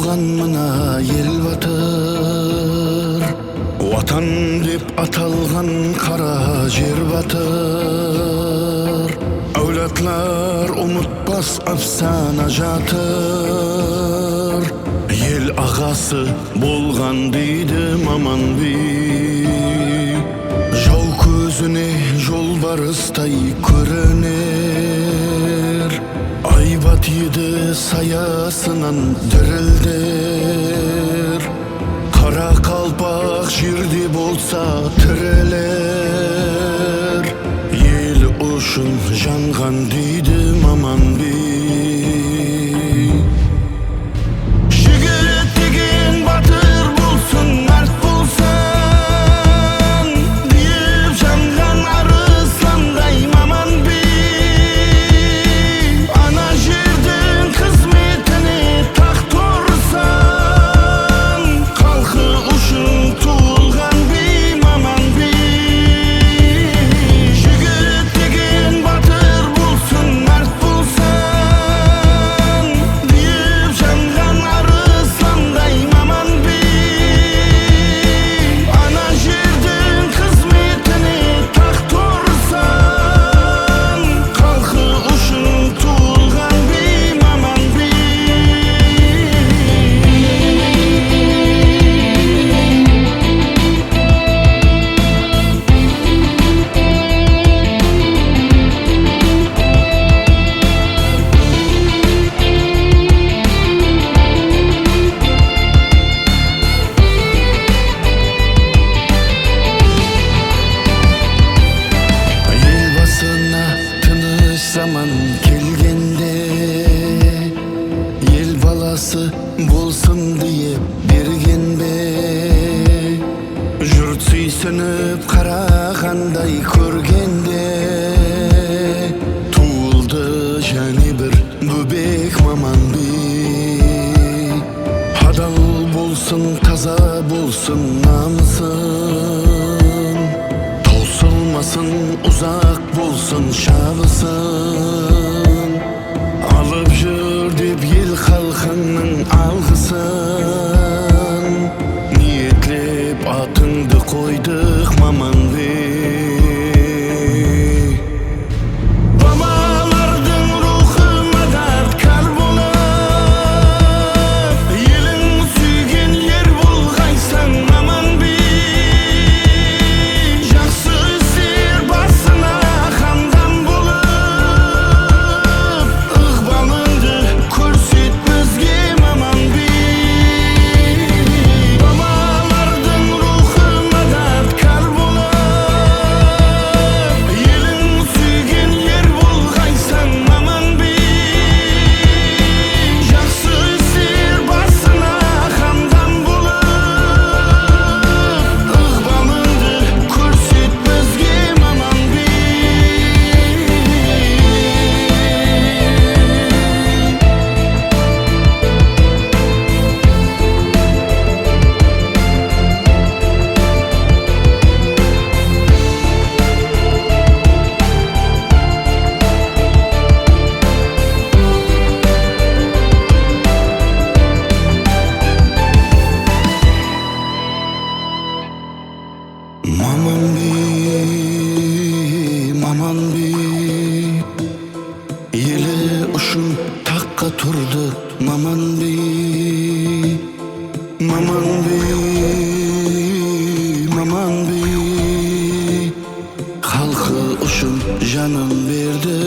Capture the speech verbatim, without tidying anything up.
болған мына ел батыр, ватан деп аталған қара жер батыр. Әулетлер ұмытпас афсана жатыр, ел ағасы болған дейді маман би. Жау көзіне жолбарыстай көрінер, айбат еді саясынан дірілдер. Қара қалпақ жерде болса тірілер, ел үшін жанған дейді маман би. Жігіт деген батыр болсын, мәрт болсын, деп жанған арысландай маман би. Ана жердің қызметіне тақ тұрсын, халқы үшін туылған би маман би. Жігіт деген батыр болсын, мәрт болсын, деп жанған арысландай маман би. Ана жердің қызметіне тақ тұрсын, халқы үшін туылған би маман би. Ел басына тыныш заман келгенде, ел баласы болсын дейіп берген бе? Жұрт сүйсініп қарағандай көргенде, туылды және бір бөбек маман би. Адал болсын, таза болсын намысын, таусылмасын, ұзақ болсын шабысын. Алып жүр деп ел халқының алғысын, ниетлеп атыңды қойдық маман би. Бабалардың рухы мададкар болып, елің сүйген ер болғайсың маман би. Жақсы істер басына қамдан болып, ықпалыңды көрсет бізге маман би. Бабалардың рухы мададкар болып, елің сүйген ер болғайсың маман би. Жақсы істер басына қамдан болып, ықпалыңды көрсет бізге маман би. Маман би, маман би, елі үшін таққа тұрды маман би. Маман би, маман би, халқы үшін жанын берді